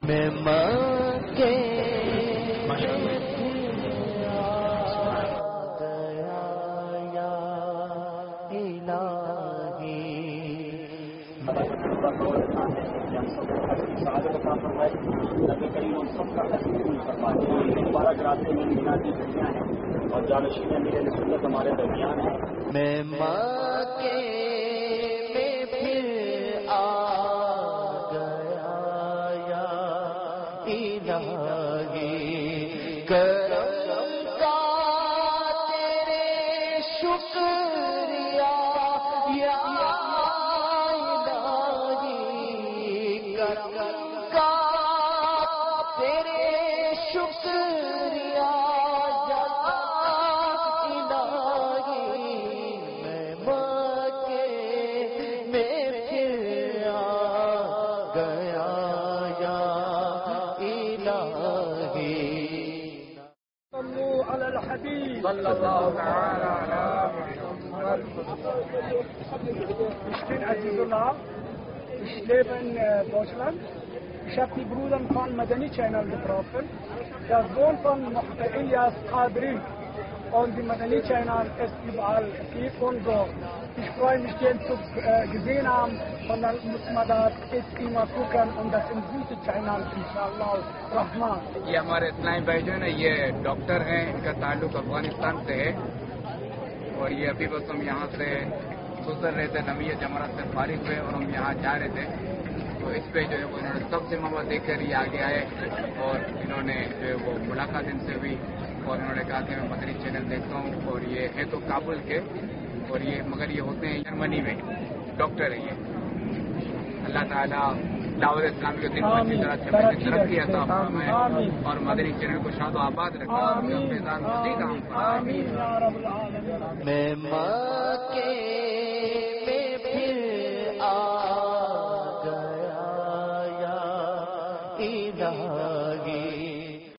میں مکے نبی کریم ان سب کا تسلیم فرمائے مبارک راستے میں مینا کی گھڑیاں ہیں اور جانشین امیر سنت ہمارے درمیان ہے. میں مکے میں پھر آ گیا یا الہی کرم کا تیرے شکریہ یا الہی کرم کا تیرے شکریہ یا الہی میں مکے میں پھر آ گیا یا الہی. صلوا على الحبيب صلى الله تعالى على Ich bin Azizullah, ich lebe in Deutschland. Ich habe die Brüder von Madani Channel getroffen. Der Sohn von Ilyas Qadri und die Madani Channel ist überall aktiv und so. Ich freue mich, den zu gesehen haben und dann muss man da jetzt immer gucken und das im guten Channel, inshallah, Rahman. یہ ہمارے اسلامی بھائی جو ہے نا یہ doctor ہیں، ان کا تعلق افغانستان سے ہے اور یہ ابھی بس ہم یہاں سے گزر رہے تھے، نمیہ جمرات سے فارغ ہوئے اور ہم یہاں جا رہے تھے تو اس پہ جو ہے وہ انہوں نے سب سے محبت دیکھ کر یہ آگے آئے اور انہوں نے جو ہے وہ ملاقات ان سے ہوئی اور انہوں نے کہا کہ میں مدنی چینل دیکھتا ہوں اور یہ ہے تو کابل کے اور یہ مگر یہ ہوتے ہیں جرمنی میں ڈاکٹر ہیں یہ. اللہ تعالیٰ دعوت اسلامی کے دن کو اچھی طرح ترقی عطا فرمائے اور مدنی چینل کو شاد و آباد رکھے. میں مکے میں پھر آ گیا یا الہی